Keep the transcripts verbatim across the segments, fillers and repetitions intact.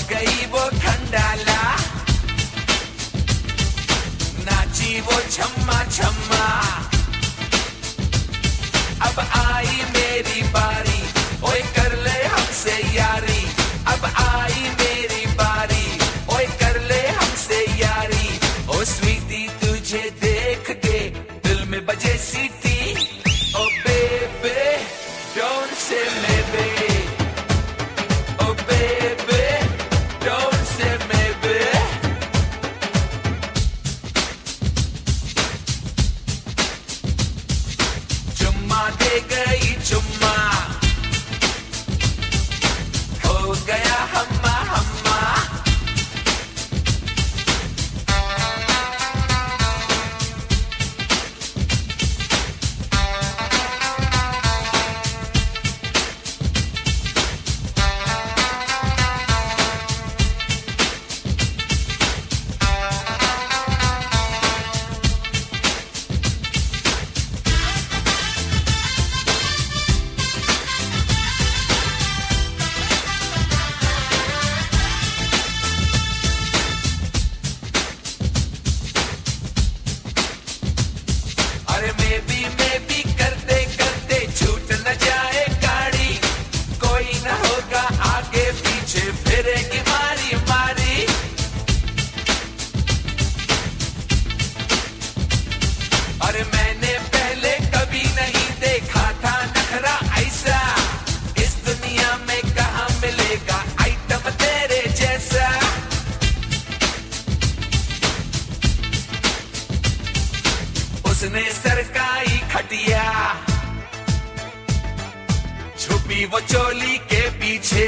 गई वो खंडाला, नाची वो छम्मा छम्मा। अब आई मेरी बारी, ओए कर ले हमसे यारी। अब आई मेरी बारी, ओए कर ले हमसे यारी। ओ स्वीटी तुझे देख के दिल में बजे सीटी। ओ बेबे डोंट से मेबे, ओ बेबे डोंट से मेबे। चुम्मा दे गई चुम्मा, हो गया हम्मा हम्मा। अरे मैं भी मैं भी करते करते छूट न जाए गाड़ी। कोई न होगा आगे पीछे, फिरेगी मारी मारी। अरे मैंने पहले कभी नहीं देखा था नखरा ऐसा। इस दुनिया में कहाँ मिलेगा आइटम तेरे जैसा। उसने सरकाई खटिया, छुपी वो चोली के पीछे।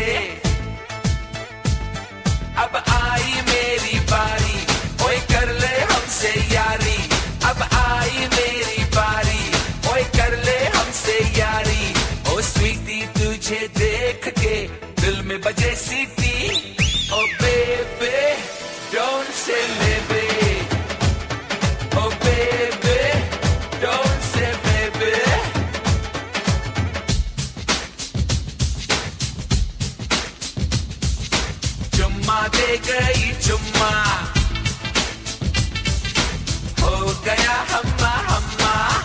अब आई मेरी बारी, ओए कर ले हमसे यारी। अब आई मेरी बारी, ओए कर ले हमसे यारी। ओ स्वीटी तुझे देख के दिल में बजे सीटी। ओ बेबे डोंट से मेबे, ओ बेबे डोंट से मेबे। चुम्मा दे गई चुम्मा, हो गया हम्मा हम्मा।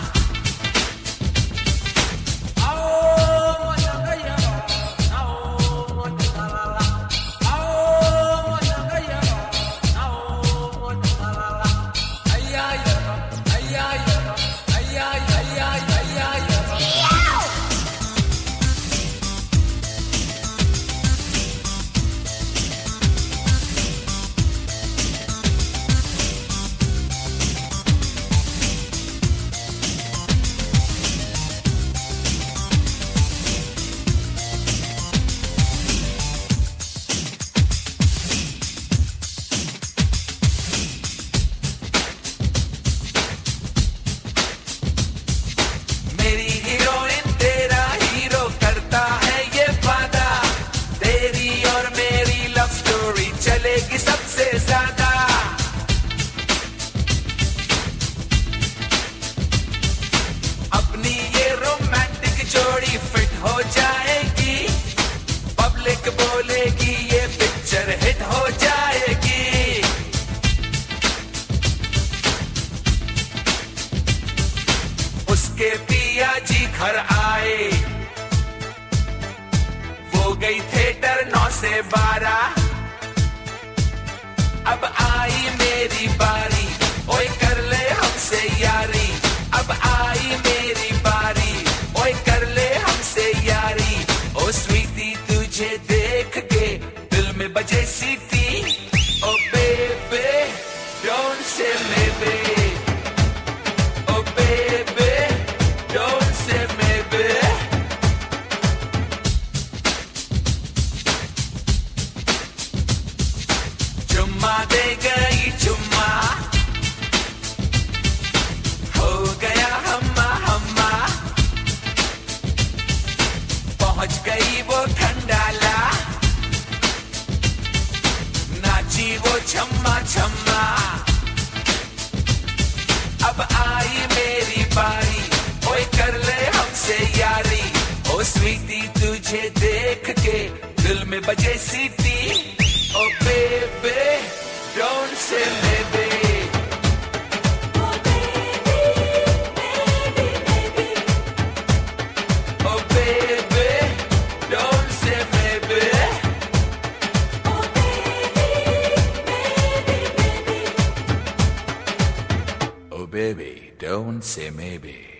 मेरी हीरोइन तेरा हीरो करता है ये वादा। तेरी और मेरी लव स्टोरी चलेगी सबसे ज्यादा। अपनी ये रोमांटिक जोड़ी फिट हो जाएगी। पब्लिक बोलेगी ये पिक्चर हिट हो जाएगी। उसके पिया जी घर आए, वो गई थिएटर नौ से बारह। अब आई मेरी बारी, ओए कर ले हमसे यारी। अब आई मेरी बारी, ओए कर ले हमसे यारी। ओ स्वीटी तुझे देख के दिल में बजे सीटी। ओ बेबे डोंट से मेबे, ओ बेबे डोंट से मेबे। चुम्मा दे गई चुम्मा, हो गया हम्मा हम्मा। पहुंच गई वो खंडाला, नाची वो छम्मा छम्मा। अब आई मेरी बारी, ओए कर ले हमसे यारी। ओ स्वीटी तुझे देख के दिल में बजे सीटी। Oh baby, don't say maybe. Oh baby, maybe, maybe. Oh baby, don't say maybe. Oh baby, maybe, maybe. Oh baby, don't say maybe.